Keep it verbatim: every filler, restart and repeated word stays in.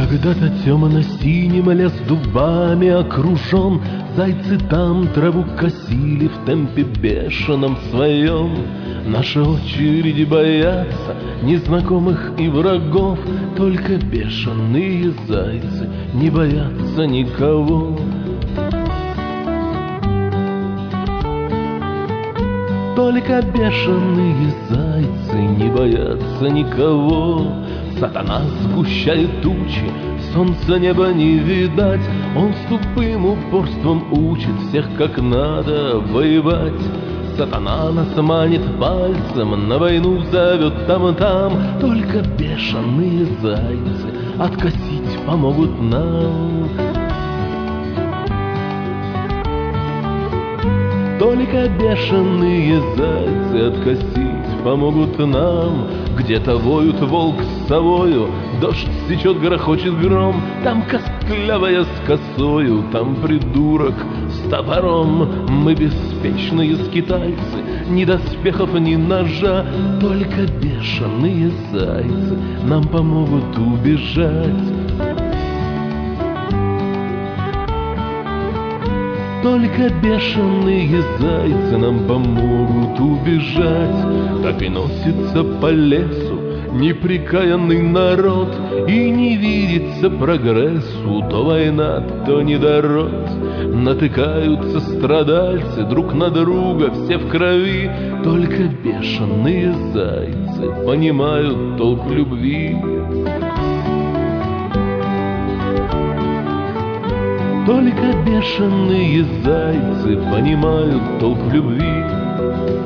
Когда-то темно-синим лес дубами окружен, зайцы там траву косили в темпе бешеном своем. Наши очереди боятся незнакомых и врагов, только бешеные зайцы не боятся никого. Только бешеные зайцы не боятся никого. Сатана сгущает тучи, солнца неба не видать. Он с тупым упорством учит всех, как надо воевать. Сатана нас манит пальцем, на войну зовет там-там. Только бешеные зайцы откосить помогут нам. Только бешеные зайцы откосить помогут нам. Где-то воют волк с совою, дождь сечет, грохочет гром. Там костлявая с косою, там придурок с топором. Мы беспечные скитальцы, ни доспехов, ни ножа. Только бешеные зайцы нам помогут убежать. Только бешеные зайцы нам помогут убежать. Так и носится по лесу неприкаянный народ, и не видится прогрессу, то война, то недород. Натыкаются страдальцы друг на друга, все в крови. Только бешеные зайцы понимают толк в любви. Только бешеные зайцы понимают толк в любви.